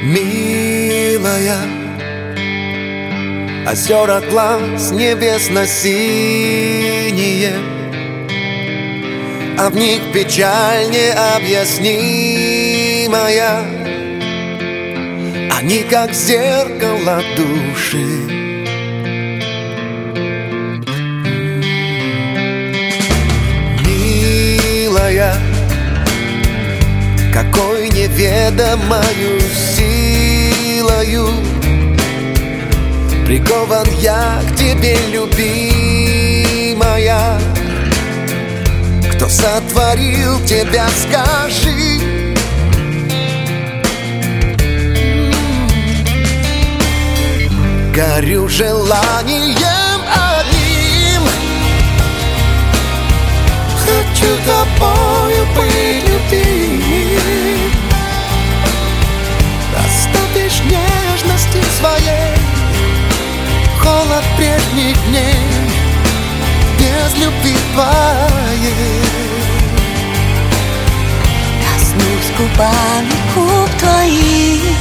Милая, озера глаз небесно-синие, а в них печаль необъяснимая. Они как зеркало души. Милая, какой неведомою силою прикован я к тебе, любимая. Кто сотворил тебя, скажи? Горю желанием одним, хочу тобою быть любим. Растопишь нежности своей холод прежних дней без любви твоей. Коснусь губами губ твоих,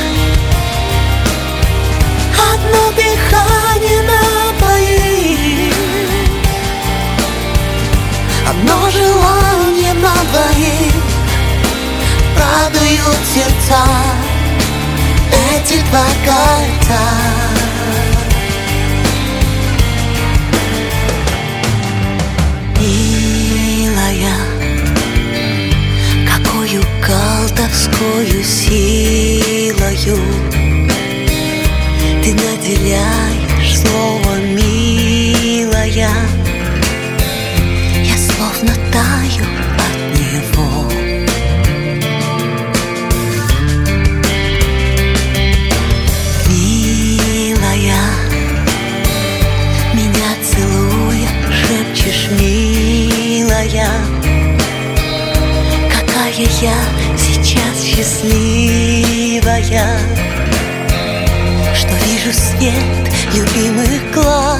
одно дыхание на двоих, одно желание на двоих. Радуют сердца эти два кольца. Милая, какую колдовскую силою ты наделяешь слово «милая». Я словно таю от него. Милая, меня целуя, шепчешь «милая». Какая я сейчас счастливая, что вижу свет любимых глаз.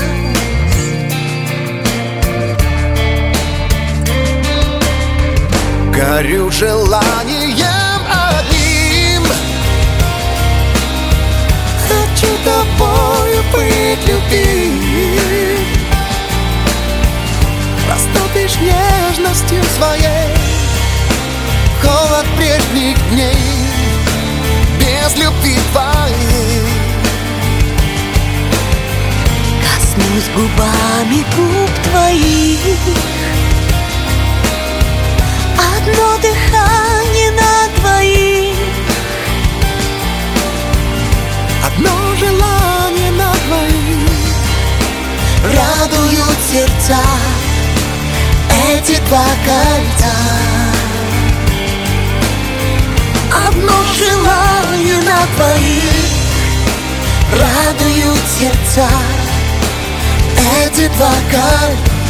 Горю желанием одним, хочу тобою быть любим. Растопишь нежностью своей холод прежних дней без любви твоей. Коснусь губами губ твоих, одно дыхание на двоих, одно желание на двоих. радуют сердца эти два кольца. Одно желание на двоих, радуют сердца эти два кольца.